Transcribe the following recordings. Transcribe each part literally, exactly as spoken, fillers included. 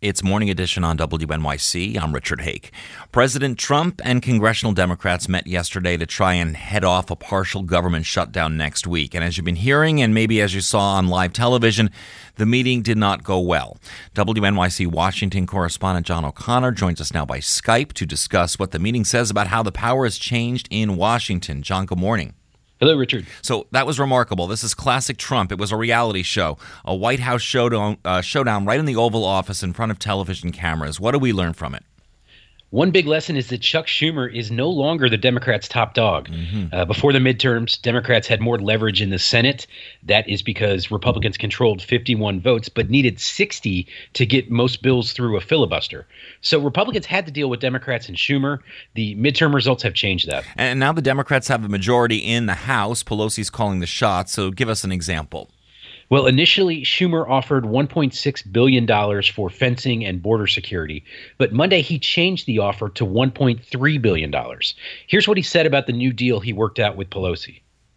It's Morning Edition on W N Y C. I'm Richard Hake. President Trump and congressional Democrats met yesterday to try and head off a partial government shutdown next week. And as you've been hearing, and maybe as you saw on live television, the meeting did not go well. W N Y C Washington correspondent John O'Connor joins us now by Skype to discuss what the meeting says about how the power has changed in Washington. John, good morning. Hello, Richard. So that was remarkable. This is classic Trump. It was a reality show, a White House showdown, uh, showdown right in the Oval Office in front of television cameras. What do we learn from it? One big lesson is that Chuck Schumer is no longer the Democrats' top dog. Mm-hmm. Uh, before the midterms, Democrats had more leverage in the Senate. That is because Republicans controlled fifty-one votes, but needed sixty to get most bills through a filibuster. So Republicans had to deal with Democrats and Schumer. The midterm results have changed that. And now the Democrats have a majority in the House. Pelosi's calling the shots. So give us an example. Well, initially, Schumer offered one point six billion dollars for fencing and border security. But Monday, he changed the offer to one point three billion dollars. Here's what he said about the new deal he worked out with Pelosi.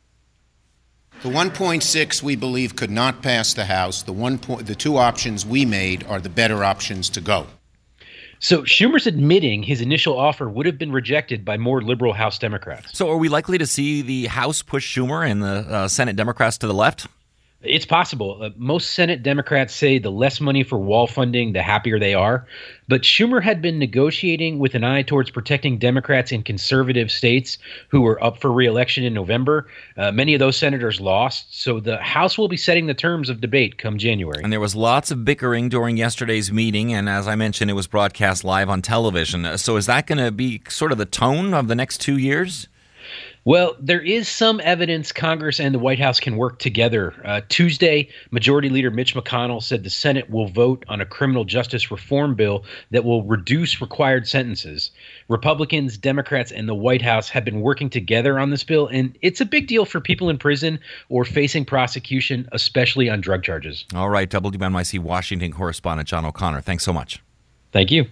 The one point six we believe could not pass the House. The one point, the two options we made are the better options to go. So Schumer's admitting his initial offer would have been rejected by more liberal House Democrats. So are we likely to see the House push Schumer and the uh, Senate Democrats to the left? It's possible. Uh, most Senate Democrats say the less money for wall funding, the happier they are. But Schumer had been negotiating with an eye towards protecting Democrats in conservative states who were up for re-election in November. Uh, many of those senators lost. So the House will be setting the terms of debate come January. And there was lots of bickering during yesterday's meeting. And as I mentioned, it was broadcast live on television. So is that going to be sort of the tone of the next two years? Well, there is some evidence Congress and the White House can work together. Uh, Tuesday, Majority Leader Mitch McConnell said the Senate will vote on a criminal justice reform bill that will reduce required sentences. Republicans, Democrats, and the White House have been working together on this bill, and it's a big deal for people in prison or facing prosecution, especially on drug charges. All right, W N Y C Washington correspondent John O'Connor, thanks so much. Thank you.